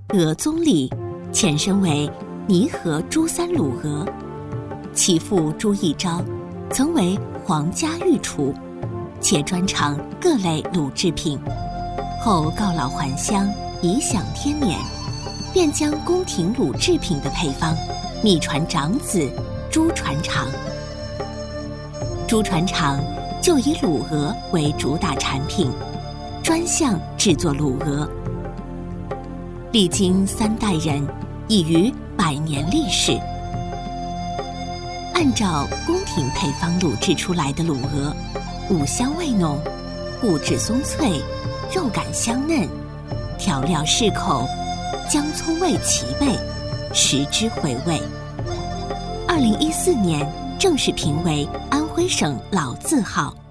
俄宗里前身为泥河朱三鲁俄，其父朱一昭曾为皇家御厨，且专长各类卤制品，后告老还乡，颐享天年，便将宫廷卤制品的配方秘传长子朱传常。朱传常就以卤鹅为主打产品，专项制作卤鹅，历经3代人，已逾100年历史。按照宫廷配方卤制出来的卤鹅，五香味浓，骨质松脆，肉感香嫩，调料适口，姜葱味齐备，食之回味。2014年正式评为安徽省老字号。